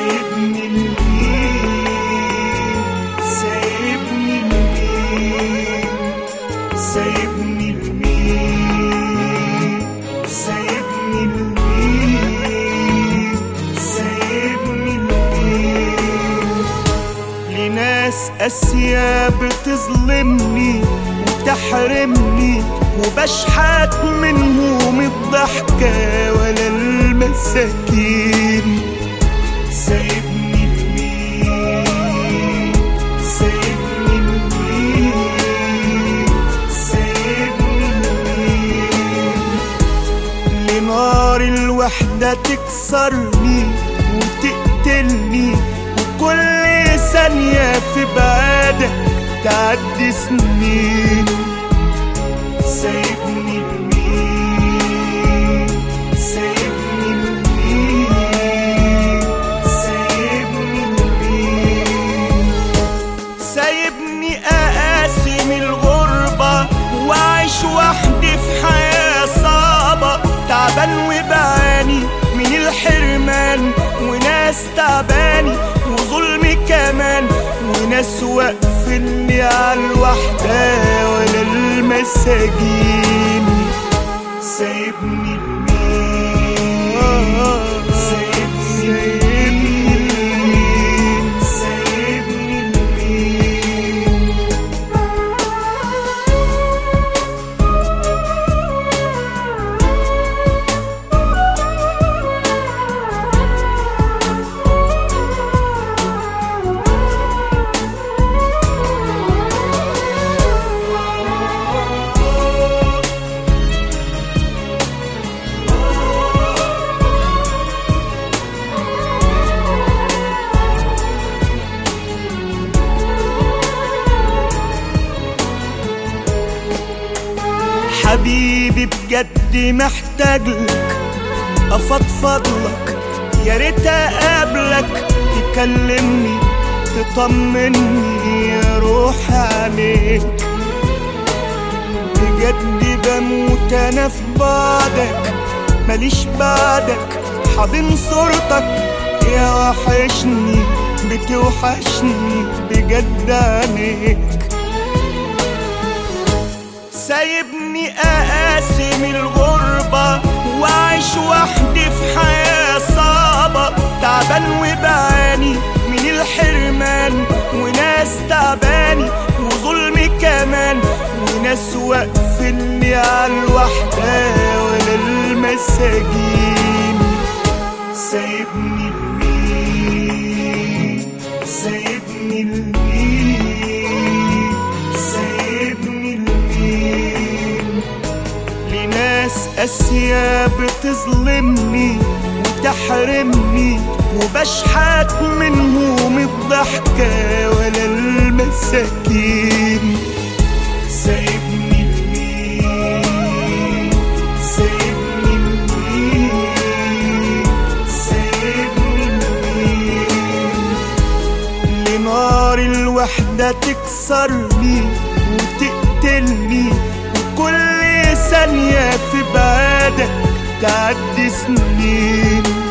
سايبني لمين؟ سايبني لمين؟ سايبني لمين؟ سايبني لمين؟ سايبني لمين؟ لناس قاسية بتظلمني وتحرمني، وبشحت منهم الضحكة ولا المساكين. سايبني لمين؟ سايبني لمين؟ سايبني لمين؟ لنار الوحدة تكسرني وتقتلني، وكل ثانية في بعادك تعدي سنين. سايبني لمين؟ سايبني لمين؟ سايبني لمين؟ سايبني أقاسم الغربة وأعيش وحدي في حياة صعبة، تعبان وبعاني من الحرمان، وناس تعباني وظلم كمان، وناس واقفيني على الوحدة ولا المساجين. سايبني لمين؟ سايبني لمين؟ سايبني لمين؟ حبيبي بجد محتاجلك، افضفضلك، يا ريت اقابلك تكلمني تطمني يا روح عليك. بجد بموت انا في بعدك، ماليش بعدك، حاضن صورتك يا وحشني، بتوحشني بجد عليك. سايبني أقاسم الغربة وأعيش وحدي في حياة صعبة، تعبان وبعاني من الحرمان، وناس تعباني وظلم كمان، وناس واقفيني على الوحدة ولا المساجين. سايبني لمين؟ سايبني لمين؟ سايبني لمين؟ لناس قاسية بتظلمني وتحرمني، وبشحت منهم الضحكة ولا المساكين. سايبني لمين؟ سايبني لمين؟ سايبني لمين؟ لنار الوحدة تكسرني وتقتلني، وكل ثانية في بعادك تعدي سنين.